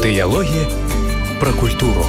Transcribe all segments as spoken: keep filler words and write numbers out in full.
Дыялогі пра культуру.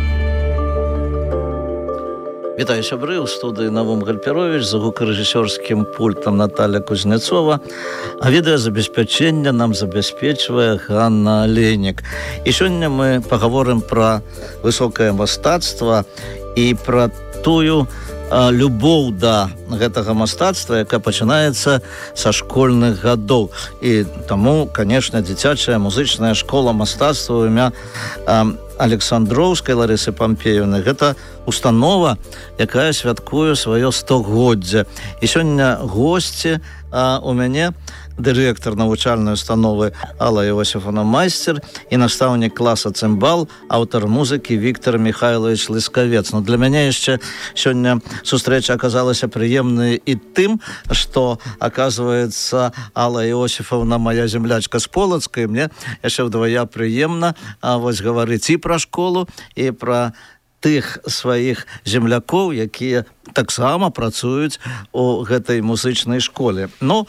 Вітаю, сябры, у студыі Навум Гальперович, за гукарэжысёрскім пультам Наталья Кузнецова, а відэазабеспячэнне нам забяспечвае Ганна Алейнік. І сёння мы пагаворым пра высокае мастацтва і пра тую а, любоў да гэтага мастацтва, якая пачынаецца са школьных гадоў. І таму, канешне, дзіцячая музычная школа мастацтва ў імя а, Александроўскай Ларысы Пампеевны. Гэта установа, якая святкуе сваё стагоддзе. І сёння госці а, у мяне дырэктар навучальнай установы Алла Иосифовна Майстер і настаўнік класа цымбал, аўтар музыкі Віктор Михайлович Лыскавец. Но для мяне яшчэ сёння сустрэча аказалася прыемнай і тым, што, аказваецца, Алла Иосифовна моя землячка з Полацка, і мне яшчэ вдвая прыемна а, вось гаварыць і пра школу, і пра тых сваіх землякоў, якія таксама працуюць у гэтай музычнай школе. Ну,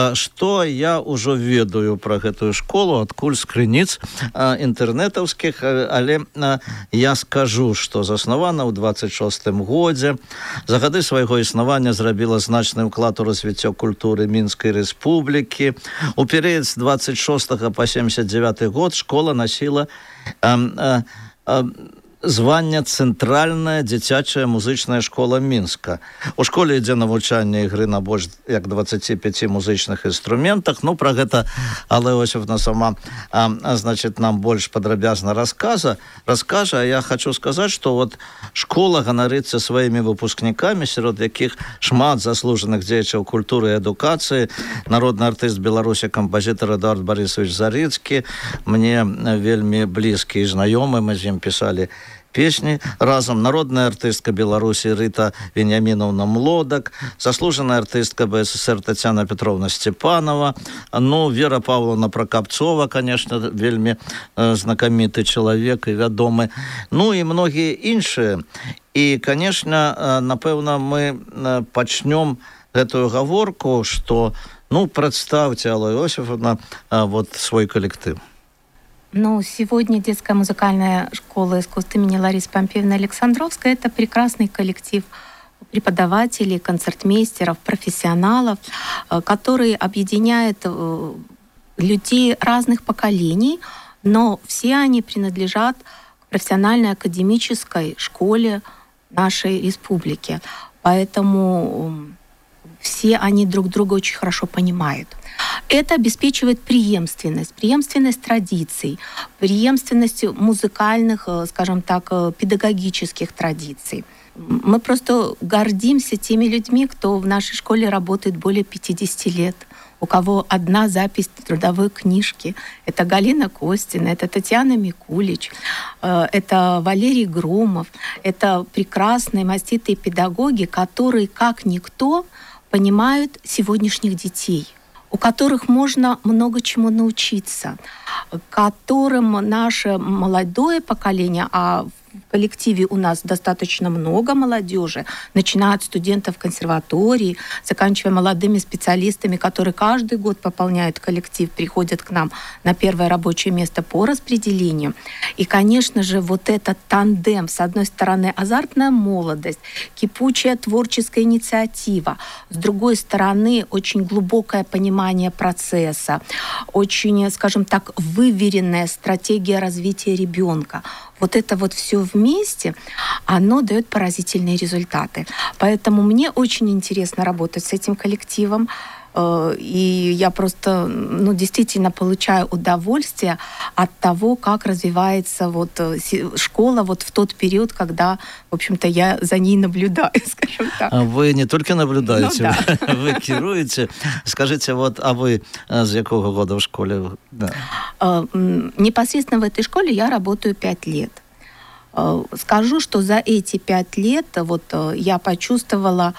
што я ўжо ведаю пра гэтую школу, адкуль з крыніц інтэрнетаўскіх, але я скажу, што заснавана ў дваццаць шостым годзе. За гады свайго існавання зрабіла значны ўклад у развіццё культуры Мінскай рэспублікі. У перыяд з дваццаць шостага па семьдесят девяты год школа насіла а, а, а, звання цэнтральная дзіцячая музычная школа Мінска. У школе ідзе навучанне ігры на больш як дваццаці пяці музычных інструментах. Ну, пра гэта Алла Иосифовна сама а, значит, нам больш падрабязна расказа, раскажа. А я хочу сказаць, што вот школа ганарыцца сваімі выпускнікамі, сярод якіх шмат заслужаных дзеячаў культуры і адукацыі. Народны артыст Беларусі, кампазітар Эдуард Барысович Зарыцкі, мне вельмі блізкі і знаёмы, мы з ім пісалі песні разам. Народная артыстка Беларусі Рыта Вениаминовна Млодак, заслужаная артыстка БССР Татьяна Петровна Степанова, ну, Вера Павловна Прокопцова, конечно, вельмі э, знакаміты чалавек і вядомы, ну і многія іншыя. І, конечно, э, напэўна, мы э, пачнём гэтую гаворку, што, ну, прадставьте, Алла Иосифовна, э, вот свой коллектив. Ну, сегодня детская музыкальная школа искусств имени Ларисы Пампеевны Александровской — это прекрасный коллектив преподавателей, концертмейстеров, профессионалов, который объединяет людей разных поколений, но все они принадлежат к профессиональной академической школе нашей республики. Поэтому все они друг друга очень хорошо понимают. Это обеспечивает преемственность, преемственность традиций, преемственность музыкальных, скажем так, педагогических традиций. Мы просто гордимся теми людьми, кто в нашей школе работает более пятидесяти лет, у кого одна запись в трудовой книжке. Это Галина Костина, это Татьяна Микулич, это Валерий Громов. Это прекрасные, маститые педагоги, которые, как никто, понимают сегодняшних детей, у которых можно много чему научиться, которым наше молодое поколение, а в коллективе у нас достаточно много молодежи, начиная от студентов консерватории, заканчивая молодыми специалистами, которые каждый год пополняют коллектив, приходят к нам на первое рабочее место по распределению. И, конечно же, вот этот тандем, с одной стороны, азартная молодость, кипучая творческая инициатива, с другой стороны, очень глубокое понимание процесса, очень, скажем так, выверенная стратегия развития ребенка. Вот это вот все вместе, оно дает поразительные результаты. Поэтому мне очень интересно работать с этим коллективом. И я просто, ну, действительно получаю удовольствие от того, как развивается вот школа вот в тот период, когда, в общем-то, я за ней наблюдаю, скажем так. Вы не только наблюдаете, ну, да. вы керуете. Скажите, вот, а вы с какого года в школе? Да. Непосредственно в этой школе я работаю пять лет. Скажу, что за эти пять лет вот я почувствовала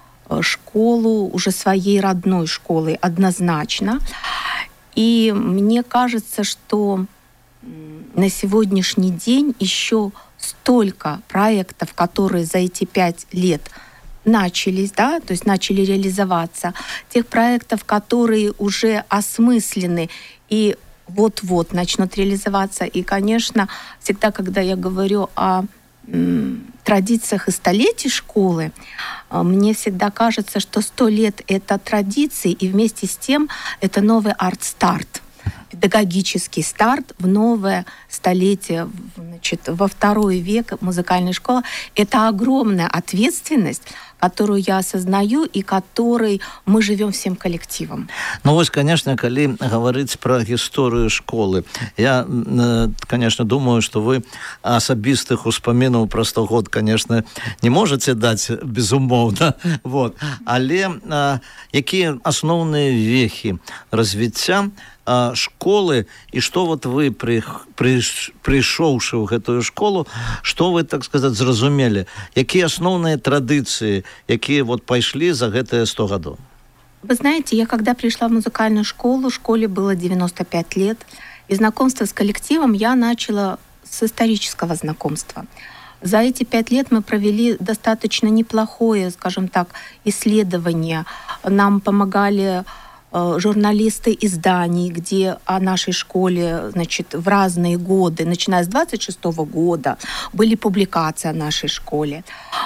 школу уже своей родной школой однозначно. И мне кажется, что на сегодняшний день еще столько проектов, которые за эти пять лет начались, да, то есть начали реализоваться, тех проектов, которые уже осмыслены и вот-вот начнут реализоваться. И, конечно, всегда, когда я говорю о м, традициях и столетии школы, мне всегда кажется, что сто лет – это традиции, и вместе с тем это новый арт-старт, педагогический старт в новое столетие, значит, во второй век музыкальной школы. Это огромная ответственность, которую я осознаю и которой мы живем всем коллективом. Ну, вот, конечно, коли говорить про историю школы, я, конечно, думаю, что вы особистых успоминов про сто год, конечно, не можете дать безумовно. Вот. Але а, какие основные вехи развития школы, и что вот вы, при, при, пришоўшы в эту школу, что вы, так сказать, зразумели? Какие основные традиции, какие вот пошли за гэтые сто годов? Вы знаете, я когда пришла в музыкальную школу, школе было девяносто пять лет, и знакомство с коллективом я начала с исторического знакомства. За эти пять лет мы провели достаточно неплохое, скажем так, исследование. Нам помогали журналисты изданий, где о нашей школе, значит, в разные годы, начиная с двадцать шестого года, были публикации о нашей школе.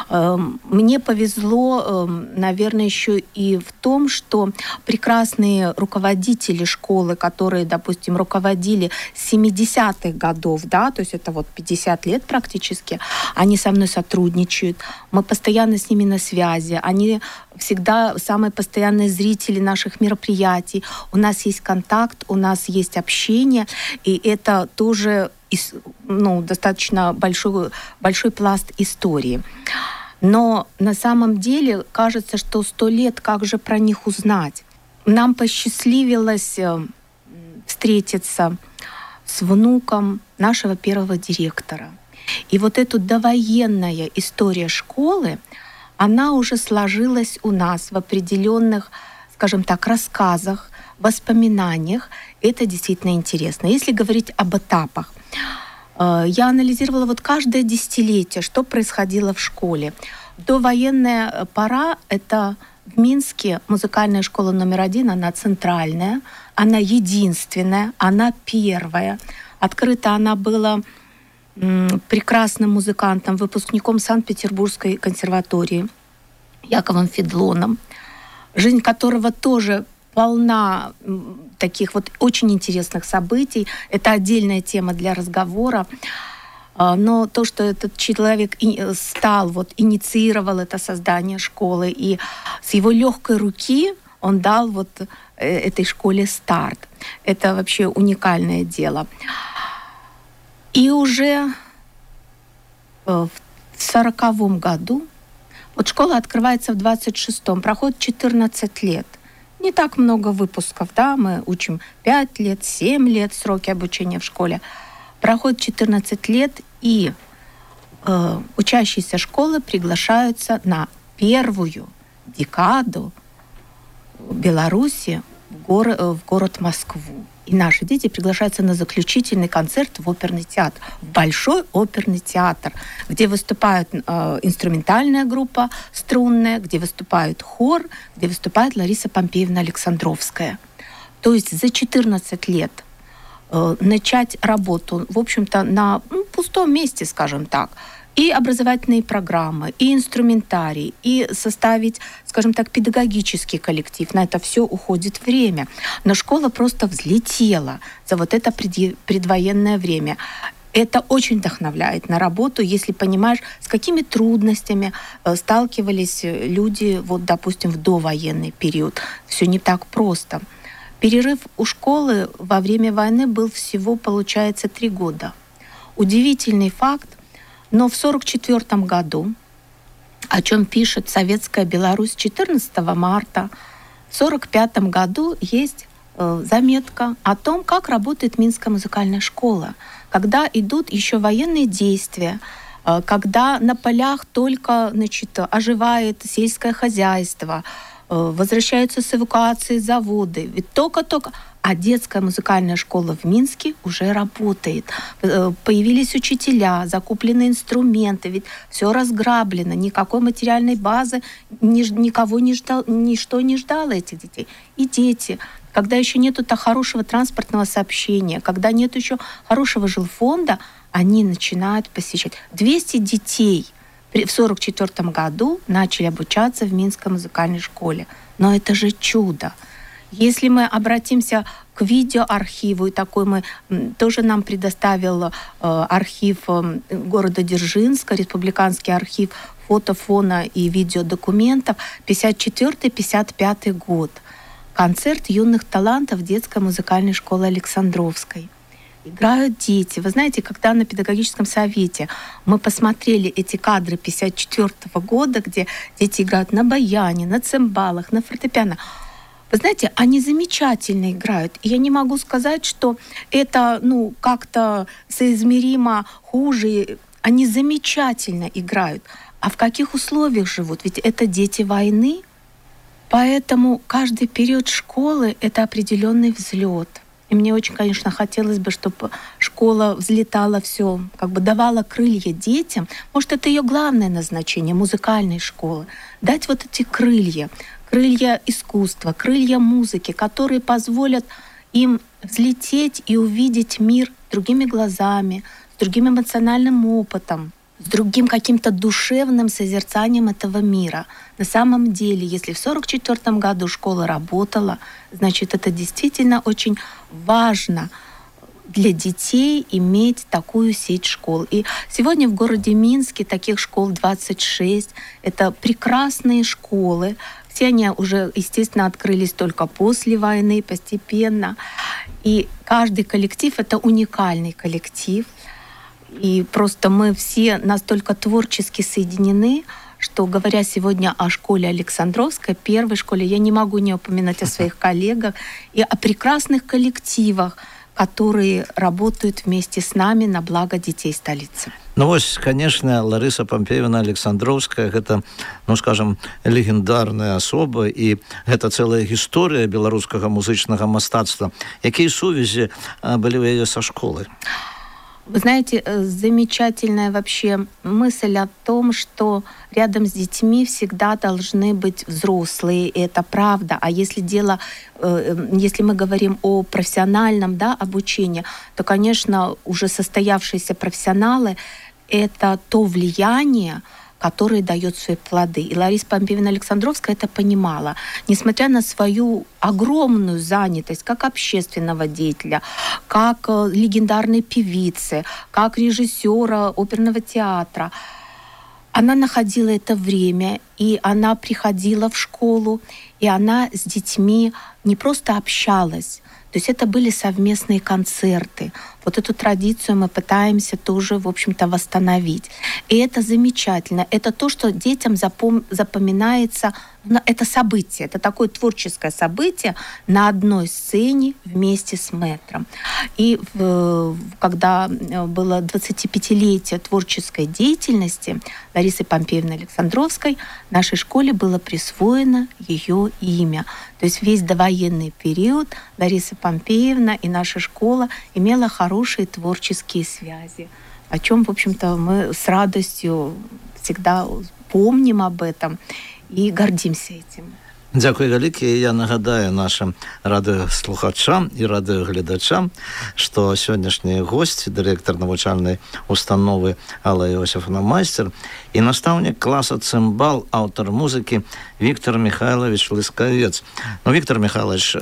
Мне повезло, наверное, еще и в том, что прекрасные руководители школы, которые, допустим, руководили с семидесятых годов, да, то есть это вот пятьдесят лет практически, они со мной сотрудничают, мы постоянно с ними на связи, они всегда самые постоянные зрители наших мероприятий. У нас есть контакт, у нас есть общение, и это тоже, ну, достаточно большой, большой пласт истории. Но на самом деле кажется, что сто лет, как же про них узнать? Нам посчастливилось встретиться с внуком нашего первого директора. И вот эта довоенная история школы, она уже сложилась у нас в определенных, скажем так, рассказах, воспоминаниях. Это действительно интересно. Если говорить об этапах, я анализировала вот каждое десятилетие, что происходило в школе. Довоенная пора — это в Минске музыкальная школа номер один, она центральная, она единственная, она первая. Открыта она была прекрасным музыкантом, выпускником Санкт-Петербургской консерватории Яковом Федлоном, жизнь которого тоже полна таких вот очень интересных событий. Это отдельная тема для разговора. Но то, что этот человек стал, вот, инициировал это создание школы, и с его легкой руки он дал вот этой школе старт. Это вообще уникальное дело. И уже в сороковом году, вот школа открывается в двадцать шестом, проходит четырнадцать лет. Не так много выпусков, да, мы учим пять лет, семь лет сроки обучения в школе. Проходит четырнадцать лет, и э, учащиеся школы приглашаются на первую декаду Беларуси в, гор, в город Москву. И наши дети приглашаются на заключительный концерт в оперный театр, в Большой оперный театр, где выступает э, инструментальная группа струнная, где выступает хор, где выступает Лариса Помпеевна Александровская. То есть за четырнадцать лет э, начать работу, в общем-то, на ну, пустом месте, скажем так, и образовательные программы, и инструментарий, и составить, скажем так, педагогический коллектив. На это все уходит время. Но школа просто взлетела за вот это пред... предвоенное время. Это очень вдохновляет на работу, если понимаешь, с какими трудностями сталкивались люди, вот, допустим, в довоенный период. Все не так просто. Перерыв у школы во время войны был всего, получается, три года. Удивительный факт. Но в сорок четвёртом году, о чем пишет «Советская Беларусь» четырнадцатого марта, в сорок пятом году есть э, заметка о том, как работает Минская музыкальная школа, когда идут еще военные действия, э, когда на полях только, значит, оживает сельское хозяйство, э, возвращаются с эвакуации заводы. Ведь только-только А детская музыкальная школа в Минске уже работает. Появились учителя, закуплены инструменты, ведь все разграблено, никакой материальной базы, ни, никого не ждал, ничто не ждало этих детей. И дети, когда еще нету так хорошего транспортного сообщения, когда нет еще хорошего жилфонда, они начинают посещать. двести детей в сорок четвёртом году начали обучаться в Минской музыкальной школе. Но это же чудо. Если мы обратимся к видеоархиву, и такой мы тоже нам предоставил э, архив э, города Дзержинска, республиканский архив фото, фона и видеодокументов, пятьдесят четвёртый — пятьдесят пятый год. Концерт юных талантов детской музыкальной школы Александровской. Играют дети. Вы знаете, когда на педагогическом совете мы посмотрели эти кадры пятьдесят четвёртого года, где дети играют на баяне, на цимбалах, на фортепиано, вы знаете, они замечательно играют. И я не могу сказать, что это ну, как-то соизмеримо хуже. Они замечательно играют. А в каких условиях живут? Ведь это дети войны. Поэтому каждый период школы – это определенный взлет. И мне очень, конечно, хотелось бы, чтобы школа взлетала все, как бы давала крылья детям. Может, это ее главное назначение музыкальной школы. Дать вот эти крылья. Крылья искусства, крылья музыки, которые позволят им взлететь и увидеть мир другими глазами, с другим эмоциональным опытом, с другим каким-то душевным созерцанием этого мира. На самом деле, если в сорок четвёртом году школа работала, значит, это действительно очень важно для детей иметь такую сеть школ. И сегодня в городе Минске таких школ двадцать шесть. Это прекрасные школы. Все они уже, естественно, открылись только после войны, постепенно. И каждый коллектив — это уникальный коллектив. И просто мы все настолько творчески соединены, что, говоря сегодня о школе Александровской, первой школе, я не могу не упоминать о своих коллегах и о прекрасных коллективах, которые работают вместе с нами на благо детей столицы. Ну вот, конечно, Лариса Пампеевна Александровская, это, ну, скажем, легендарная особа, и это целая история белорусского музычного мастацтва. Какие сувязи были у ее со школой? Вы знаете, замечательная вообще мысль о том, что рядом с детьми всегда должны быть взрослые, и это правда. А если дело, если мы говорим о профессиональном, да, обучении, то, конечно, уже состоявшиеся профессионалы — это то влияние, который дает свои плоды. И Лариса Пампеевна Александровская это понимала. Несмотря на свою огромную занятость как общественного деятеля, как легендарной певицы, как режиссера оперного театра, она находила это время, и она приходила в школу, и она с детьми не просто общалась, то есть это были совместные концерты. Вот эту традицию мы пытаемся тоже, в общем-то, восстановить. И это замечательно. Это то, что детям запом- запоминается. Это событие, это такое творческое событие на одной сцене вместе с мэтром. И в, когда было двадцатипятилетие творческой деятельности Ларисы Пампеевны Александровской, нашей школе было присвоено ее имя. То есть весь довоенный период Лариса Пампеевна и наша школа имела хорошие творческие связи, о чем, в общем-то, мы с радостью всегда помним об этом і гордимся этим. Дякую вялікі. Я нагадаю нашим радыёслухачам і радыёгледачам, што сённяшні госць, дырэктар навучальнай установы Алла Иосифовна Майстер і настаўнік класа цымбал, аўтар музыкі Виктор Михайлович Лыскавец. Ну, Виктор Михайлович,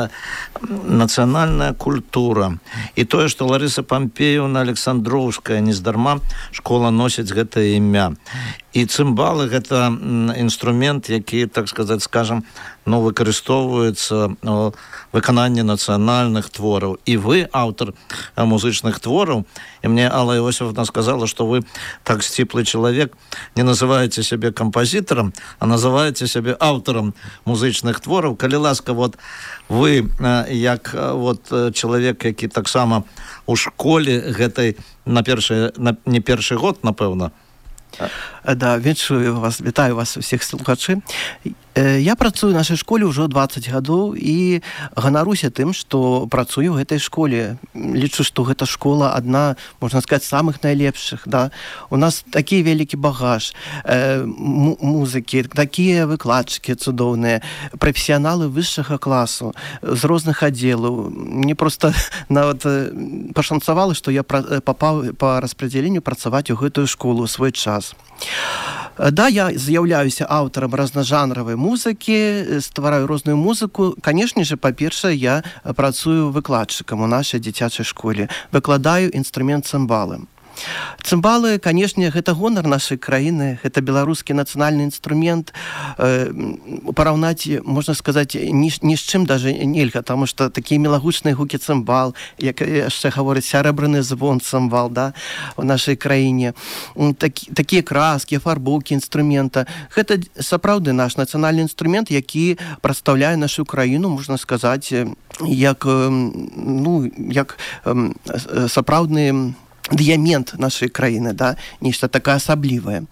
нацыянальная культура і тое, што Лариса Пампеевна Александровская нездарма школа носіць гэтае імя. І цымбалы — гэта інструмент, які, так сказаць, скажам, ну, выкарыстоўваецца у выкананні нацыянальных твораў. І вы аўтар музычных твораў. І мне Алла Иосифовна сказала, што вы так сціплы чалавек, не называеце сябе кампазітарам, а называеце сябе аўтарам музычных твораў. Калі ласка, вот вы, як вот чалавек, які таксама у школе гэтай на першы, на, не першы год, напэўна. Да, віншую вас, вітаю вас усіх слухачі. Я працую ў нашай школе ўжо дваццаць гадоў і ганаруся тым, што працую ў гэтай школе. Лічу, што гэта школа адна, можна сказаць, самых найлепшых. Да? У нас такі вялікі багаж э, музыкі, такія выкладчыкі цудоўныя, прафесіяналы высшага класу з розных аддзелаў. Мне проста нават пашанцавала, што я папаў па распрадзяленню працаваць у гэтую школу ў свой час. Да, я з'яўляюся аўтарам разнажанравай музыкі, ствараю розную музыку. Канешне же, па-першае, я працую выкладчыкам у нашай дзіцячай школе. Выкладаю інструмент цымбалы. Цымбалы, канешне, гэта гонар нашай краіны, гэта беларускі нацыянальны інструмент. Э, параўнаць, можна сказаць, ні, ні з чым даже нельга, таму што такія мелагучныя гукі цымбал, як яшчэ гаворыць, сярэбраны звон цымбал, да, у нашай краіне. Такі, такія краскі, афарбоўкі інструмента. Гэта сапраўды наш нацыянальны інструмент, які прадстаўляе нашу краіну, можна сказаць, як, ну, як сапраўдны дыямент нашай краіны, да, нешта такое асаблівае.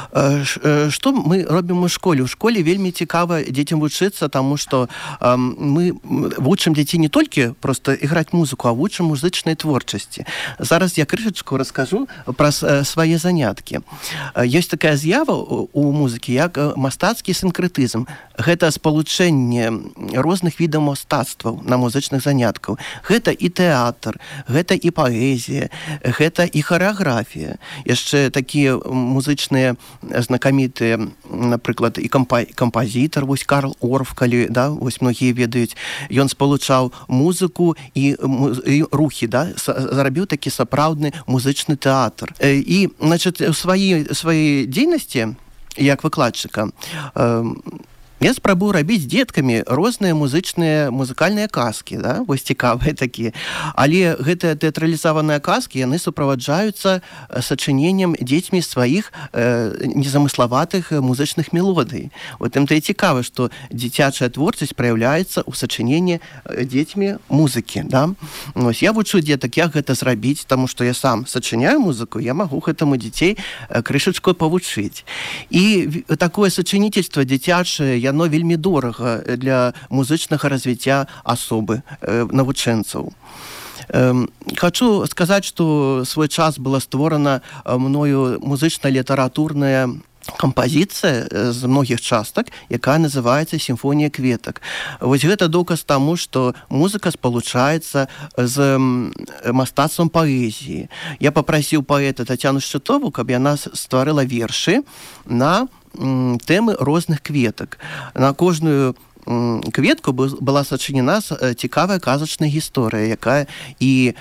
Што мы робім у школе? У школе вельмі цікава дзецям вучыцца, таму што э, мы вучым дзяцей не толькі проста іграць музыку, а вучым музычнай творчасці. Зараз я крышачку раскажу пра свае заняткі. Ёсць такая з'ява у музыкі, як мастацкі сінкрэтызм. Гэта спалучэнне розных відаў мастацтваў на музычных занятках. Гэта і тэатр, гэта і паэзія, гэта і харэаграфія. Яшчэ такія музычныя знакамітыя, напрыклад, і кампа- кампазітар, вось Карл Орф, калі, да, вось многія ведаюць, ён спалучаў музыку і, і рухі, да, зарабіў такі сапраўдны музычны тэатр. І, значыць, у сваёй, сваёй дзейнасці, як выкладчыка, э, я спрабую рабіць з дзеткамі розныя музычныя, музыкальныя казкі, да? Вось цікавыя такія. Але гэтыя тэатралізаваныя казкі, яны суправаджаюцца сачыненнем дзецьмі сваіх э, незамыславатых музычных мелодый. Вот тым-то і цікава, што дзіцячая творчасць праяўляецца ў сачыненні дзецьмі музыкі, да? Вось я вучу дзетак, як гэта зрабіць, таму што я сам сачыняю музыку, я магу гэтаму дзяцей крышачку павучыць. І такое сачынительство дзіцячае, яно вельмі дорага для музычнага развіцця асобы, э, навучэнцаў. Э, хочу сказаць, што свой час была створана мною музычна-літаратурная кампазіцыя з многіх частак, якая называецца «Сімфонія кветак». Вось гэта доказ таму, што музыка спалучаецца з мастацтвам паэзіі. Я папрасіў паэта Тацяну Шчытову, каб яна стварыла вершы на тэмы розных кветак. На кожную кветку была сачынена цікавая казачная гісторыя, якая і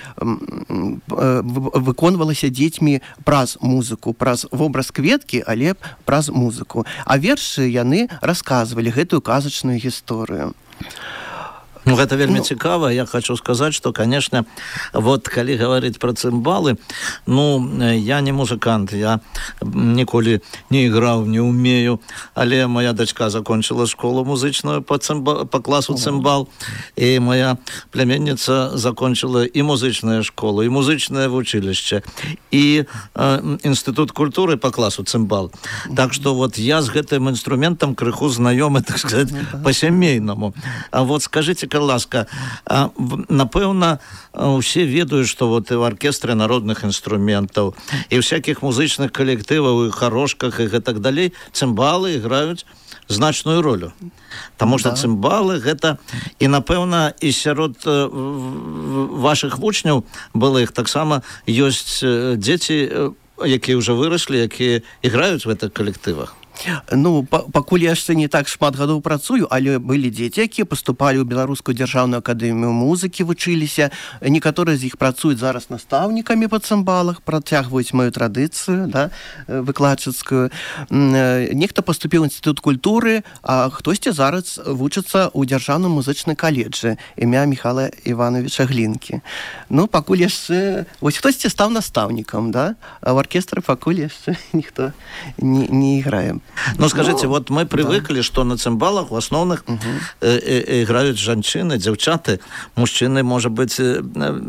выконвалася дзецьмі праз музыку, праз вобраз кветкі, але праз музыку. А вершы яны расказвалі гэтую казачную гісторыю. Ну, гэта вельмі ну, цікава. Я хочу сказаць, што, конечно, вот калі гаварыць пра цымбалы, ну, я не музыкант, я ніколі не іграў, не умею, але моя дачка закончыла школу музычную по, цымба, по класу цымбал, і моя пляменніца закончыла і музычную школу, і музычнае вучылішча, і э, інстытут культуры по класу цымбал. Так што вот я з гэтым інструментам крыху знаёмы, так сказать, па-сямейнаму. А вот скажите, ласка, напэўна, усе ведаюць, што вот і ў аркестры народных інструментаў, і ў всякіх музычных калектываў, і харошках, і гэтак далей, цымбалы іграюць значную ролю. Таму што да. Цымбалы гэта, і напэўна, і сярод вашых вучняў былых таксама ёсць дзеці, якія ўжо выраслі, якія іграюць в гэтых калектывах. Ну, пакуль я яшчэ не так шмат гадоў працую, але былі дзеці, якія паступалі ў Беларускую дзяржаўную акадэмію музыкі, вучыліся. Некаторыя з іх працуюць зараз настаўнікамі па цымбалах, працягваюць маю традыцыю, да, выкладчыцкую. Нехта паступіў у інстытут культуры, а хтосьці зараз вучыцца ў дзяржаўным музычным каледжы імя Міхала Івановича Глінкі. Ну, пакуль яшчэ... Вось хтосьці стаў настаўнікам, да? А ў аркестры пакуль яшчэ ніхто не, не іграе. Ну, скажите, ну, вот мы привыкли, да. что на цимбалах в основных угу. э, э, играют женщины, девчата, мужчины, может быть, э,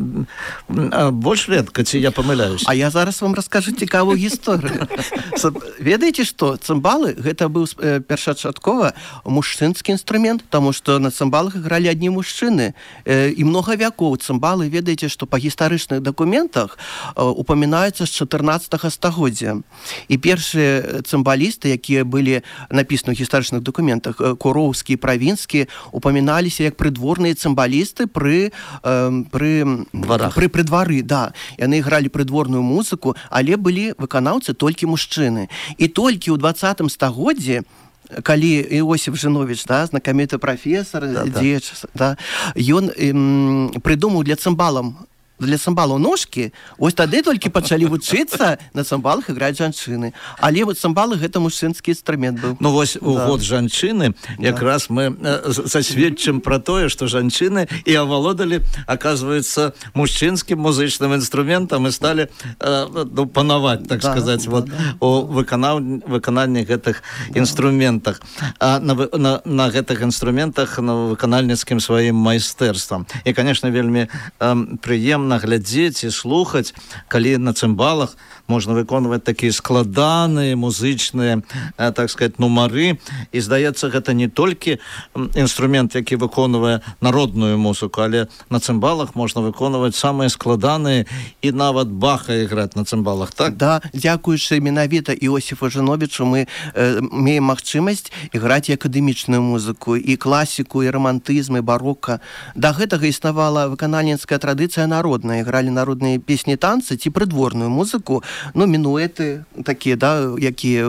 э, больше редко, ці я помиляюсь. А я зараз вам расскажу цікавую историю. Ведаеце, что цимбалы, гэта быў э, першачаткова мужчынскі інструмент, потому что на цимбалах играли одни мужчины. Э, и много веков цимбалы, ведаеце, что по гістарычных документах э, упоминаются с чатырнаццатага стагоддзя. И першие цимбалисты, якія были написаны в гістарычных документах, Куроўскі, Правінскі, упоминаліся як прыдворныя цимбалисты при, э, при, при, при дворы, да. Яны играли прыдворную музыку, але былі выканаўцы толькі мужчыны. І толькі ў двадцатым стагоддзі, калі Іосиф Жинович, да, знакаміты прафесор, да, дзеяч, да, ён эм, прыдумаў для цимбалам для цимбалаў ножкі, ось тады толькі пачалі вучыцца на цимбалах іграць жанчыны. Але вот цимбалы гэта мужчынскі інструмент быў. Ну вось у да. год жанчыны якраз да. мы засведчым пра тое, што жанчыны і авалодалі, аказваецца, мужчынскім музычным інструментам і сталі ну, панаваць, так да, сказаць, да, вот да. у выканаў... выкананні гэтых інструментах. А на, на, на гэтых інструментах на выканальніцкім сваім майстэрствам. І, конечно, вельмі э, прыемна глядзець і слухаць, калі на цимбалах можна выконваць такія складаныя музычныя, так сказать, нумары. І, здаецца, гэта не толькі інструмент, які выконвае народную музыку, але на цимбалах можна выконваць самыя складаныя і нават Баха іграць на цимбалах, так? Да, дзякуючы менавіта Іосифу Жиновичу мы э, маем магчымасць іграць і акадэмічную музыку, і класіку, і романтызм, і барока. Да гэтага існавала выканальніцкая традыцыя народная. Играли народные песни, танцы, ці прыдворную музыку, ну, мінуэты такие, да, якія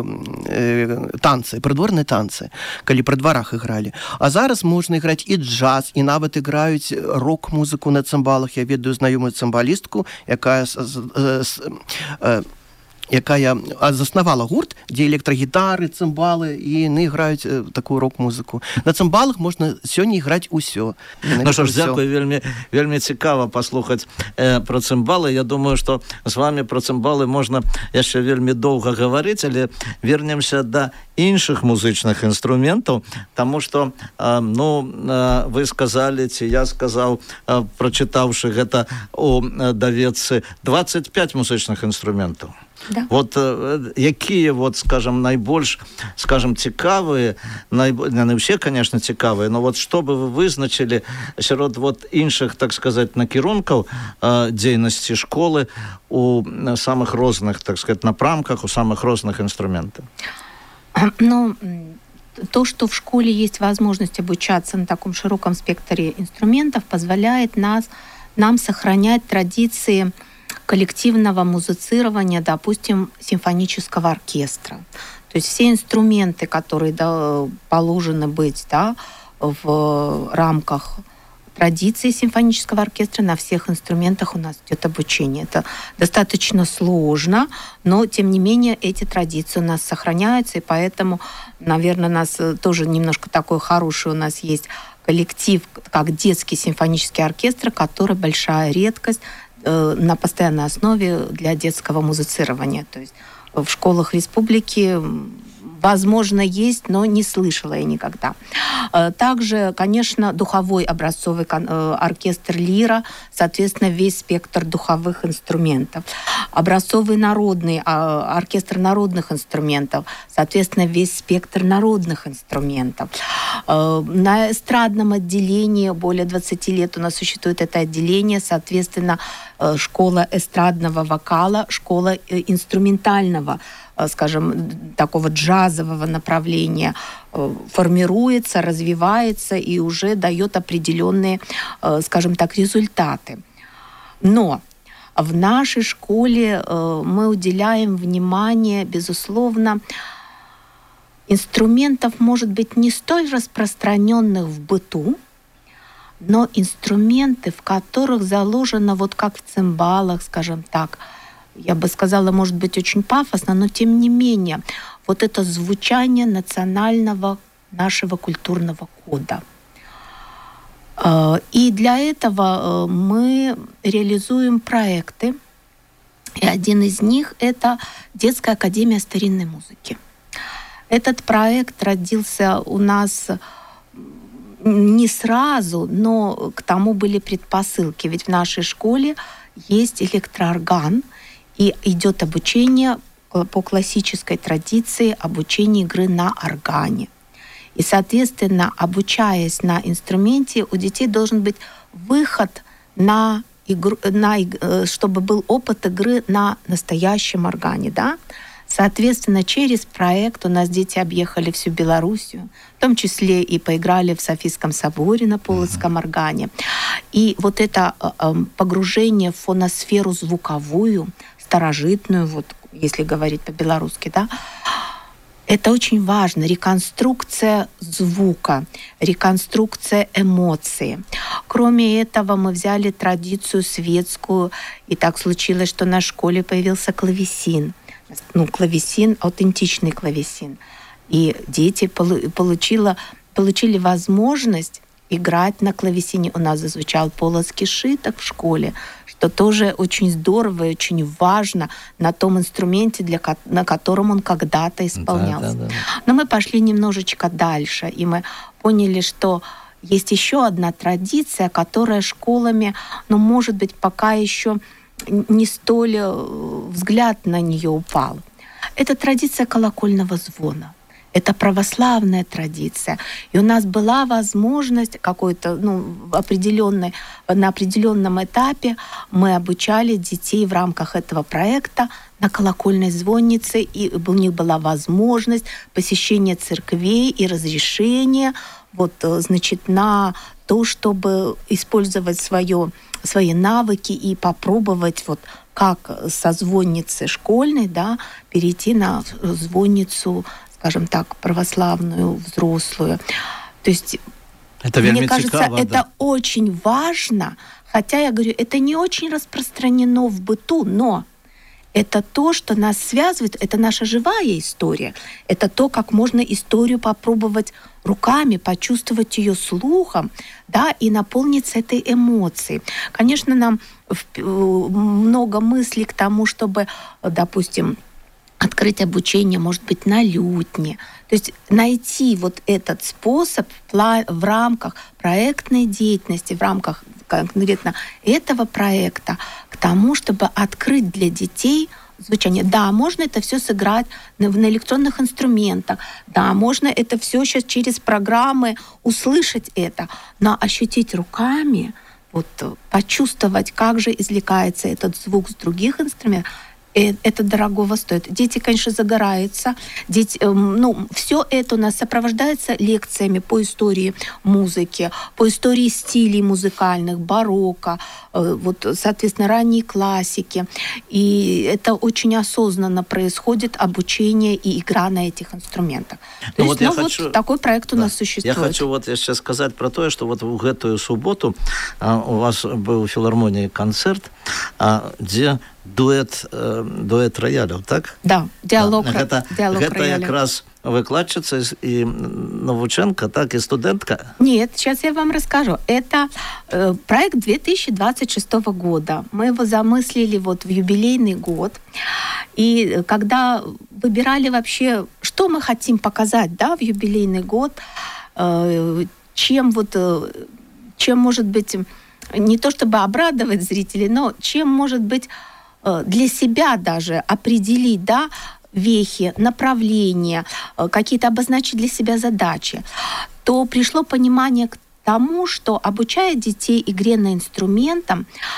э, танцы, прыдворныя танцы, калі пры дварах играли. А зараз можна іграць і джаз, і нават іграюць рок-музыку на цимбалах. Я ведаю знаёмую цимбалістку, якая с, с, э, якая заснавала гурт, дзе электрагітары, цимбалы, і яны іграюць э, такую рок-музыку. На цимбалах можна сёння іграць усё. Ну што ж, дзякую, вельмі, вельмі цікава паслухаць э, пра цимбалы. Я думаю, што з вами пра цимбалы можна яшчэ вельмі доўга гаварыць, але вернемся да іншых музычных інструментаў, таму што, э, ну, э, вы сказалі, ці я сказаў, э, прачытаўшы гэта у э, даведцы, двадцать пять музычных інструментаў. Да. Вот э, якія, вот, скажем, найбольш, скажем, цікавыя, найб... не все, конечно, цікавыя, но вот што бы вы вызначылі сярод вот іншых, так сказать, накірункаў э, дзейнасці школы у самых розных, так сказать, напрамках, у самых розных инструментах? Ну, то, что в школе есть возможность обучаться на таком широком спектре инструментов, позволяет нас, нам сохранять традиции коллективного музицирования, допустим, симфонического оркестра. То есть все инструменты, которые да, положены быть да, в рамках традиции симфонического оркестра, на всех инструментах у нас идет обучение. Это достаточно сложно, но, тем не менее, эти традиции у нас сохраняются, и поэтому, наверное, у нас тоже немножко такой хороший у нас есть коллектив, как детский симфонический оркестр, который большая редкость э, на постоянной основе для детского музицирования. То есть в школах республики, возможно, есть, но не слышала я никогда. Также, конечно, духовой образцовый оркестр «Лира», соответственно, весь спектр духовых инструментов. Образцовый народный оркестр народных инструментов, соответственно, весь спектр народных инструментов. На эстрадном отделении более двадцати лет у нас существует это отделение, соответственно, школа эстрадного вокала, школа инструментального, скажем, такого джазового направления формируется, развивается и уже дает определенные, скажем так, результаты. Но в нашей школе мы уделяем внимание, безусловно, инструментов, может быть, не столь распространенных в быту, но инструменты, в которых заложено, вот как в цимбалах, скажем так, я бы сказала, может быть, очень пафосно, но тем не менее, вот это звучание национального нашего культурного кода. И для этого мы реализуем проекты, и один из них — это Детская академия старинной музыки. Этот проект родился у нас не сразу, но к тому были предпосылки. Ведь в нашей школе есть электроорган, и идет обучение по классической традиции обучение игры на органе. И, соответственно, обучаясь на инструменте, у детей должен быть выход на игру, на, чтобы был опыт игры на настоящем органе, да? Соответственно, через проект у нас дети объехали всю Белоруссию, в том числе и поиграли в Софийском соборе на Полоцком органе. И вот это э, погружение в фоносферу звуковую, старожитную, вот если говорить по-белорусски, да, это очень важно. Реконструкция звука, реконструкция эмоций. Кроме этого, мы взяли традицию светскую, и так случилось, что на школе появился клавесин. Ну, клавесин, аутентичный клавесин. И дети получила, получили возможность играть на клавесине. У нас зазвучал полоцкий шиток в школе, что тоже очень здорово и очень важно на том инструменте, для, на котором он когда-то исполнялся. Да, да, да. Но мы пошли немножечко дальше, и мы поняли, что есть еще одна традиция, которая школами, ну, может быть, пока еще не столь взгляд на нее упал. Это традиция колокольного звона. Это православная традиция. И у нас была возможность какой-то, ну, определенной, на определенном этапе мы обучали детей в рамках этого проекта на колокольной звоннице, и у них была возможность посещения церквей и разрешения вот, значит, на то, чтобы использовать свое, свои навыки и попробовать вот как со звонницы школьной, да, перейти на звонницу, скажем так, православную, взрослую. То есть, это мне кажется, цікаво, это да. очень важно, хотя, я говорю, это не очень распространено в быту, но это то, что нас связывает, это наша живая история, это то, как можно историю попробовать руками, почувствовать ее слухом, да, и наполниться этой эмоцией. Конечно, нам много мыслей к тому, чтобы, допустим, открыть обучение, может быть, на лютне. То есть найти вот этот способ в рамках проектной деятельности, в рамках конкретно этого проекта, к тому, чтобы открыть для детей звучание. Да, можно это все сыграть на, на электронных инструментах, да, можно это все сейчас через программы услышать это, но ощутить руками, вот, почувствовать, как же извлекается этот звук с других инструментов, это дорогого стоит. Дети, конечно, загораются. Дети, ну, все это у нас сопровождается лекциями по истории музыки, по истории стилей музыкальных, барокко, вот, соответственно, ранней классики. И это очень осознанно происходит обучение и игра на этих инструментах. То ну, есть, вот, ну, вот хочу... такой проект у да. нас существует. Я хочу вот сейчас сказать про то, что вот в эту субботу а, у вас был в филармонии концерт, а, где дуэт, э, дуэт роялю, так? Да, диалог, да. Гэта, диалог гэта рояля. якраз выкладчица и навученка, так, и студентка? Нет, сейчас я вам расскажу. Это э, проект две тысячи двадцать шестого года. Мы его замыслили вот в юбилейный год. И когда выбирали вообще, что мы хотим показать, да, в юбилейный год, э, чем вот, э, чем может быть, не то чтобы обрадовать зрителей, но чем может быть для себя даже определить, да, вехи, направления, какие-то обозначить для себя задачи, то пришло понимание к тому, что, обучая детей игре на инструментах,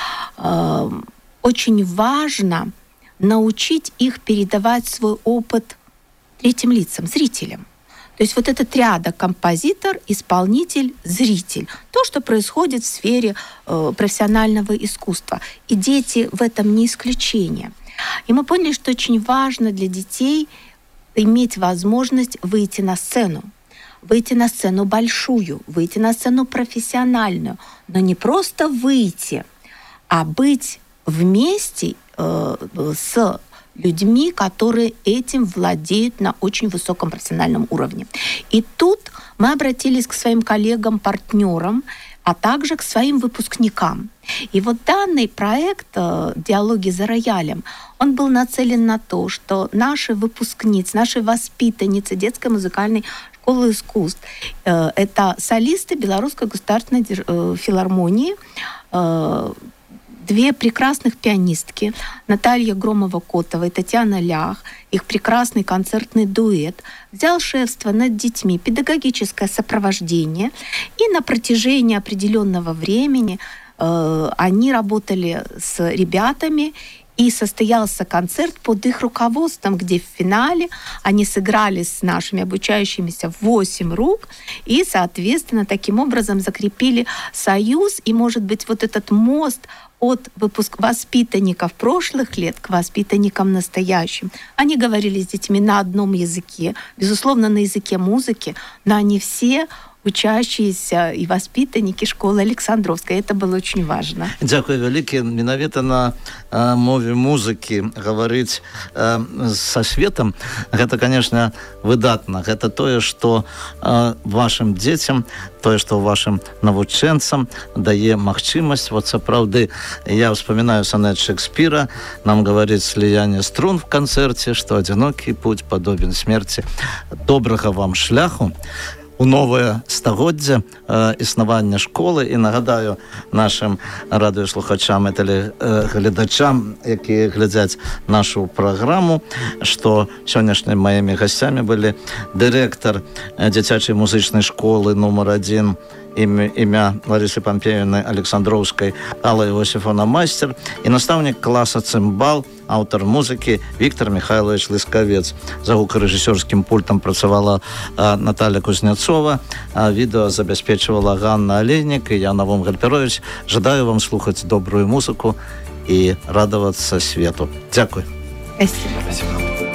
э, очень важно научить их передавать свой опыт третьим лицам, зрителям. То есть вот эта триада: композитор, исполнитель, зритель. То, что происходит в сфере э, профессионального искусства. И дети в этом не исключение. И мы поняли, что очень важно для детей иметь возможность выйти на сцену. Выйти на сцену большую, выйти на сцену профессиональную. Но не просто выйти, а быть вместе э, с людьми, которые этим владеют на очень высоком профессиональном уровне. И тут мы обратились к своим коллегам, партнерам, а также к своим выпускникам. И вот данный проект «Диалоги за роялем», он был нацелен на то, что наши выпускницы, наши воспитанницы детской музыкальной школы искусств, это солисты Белорусской государственной филармонии, две прекрасных пианистки, Наталья Громова-Котова и Татьяна Лях, их прекрасный концертный дуэт, взял шефство над детьми, педагогическое сопровождение, и на протяжении определенного времени э, они работали с ребятами, и состоялся концерт под их руководством, где в финале они сыграли с нашими обучающимися в восемь рук и, соответственно, таким образом закрепили союз. И, может быть, вот этот мост от выпуск воспитанников прошлых лет к воспитанникам настоящим. Они говорили с детьми на одном языке, безусловно, на языке музыки, но они все учащиеся и воспитанники школы Александровской. Это было очень важно. Дякую вялікі. Менавіта на э, мове музыкі гаварыць э, са светам, гэта, конечно, выдатна. Гэта тое, што э, вашым дзецям, тое, што вашым навучэнцам дае магчымасць. Вот сапраўды, я вспоминаю сонет Шекспира, нам говорит слияние струн в концерте, что одинокий путь подобен смерти. Добрага вам шляху у новае стагоддзе э, існавання школы. І нагадаю нашим радыёслухачам і тэлегледачам, якія глядзяць нашу праграму, што сённяшнімі маімі гасцямі былі дырэктар дзіцячай музычнай школы нумар адзін імя, імя Ларисы Пампеевны Александровской Алла Иосифовна Мастер і настаўнік класа цымбал, аўтар музыкі Віктор Михайлович Лысковец. За гукарэжысёрскім пультам працавала а, Наталья Кузнецова, а відэо забяспечвала Ганна Олейнік і я, Навум Гальперович. Жадаю вам слухаць добрую музыку і радавацца свету. Дзякуй. Спасибо. Спасибо.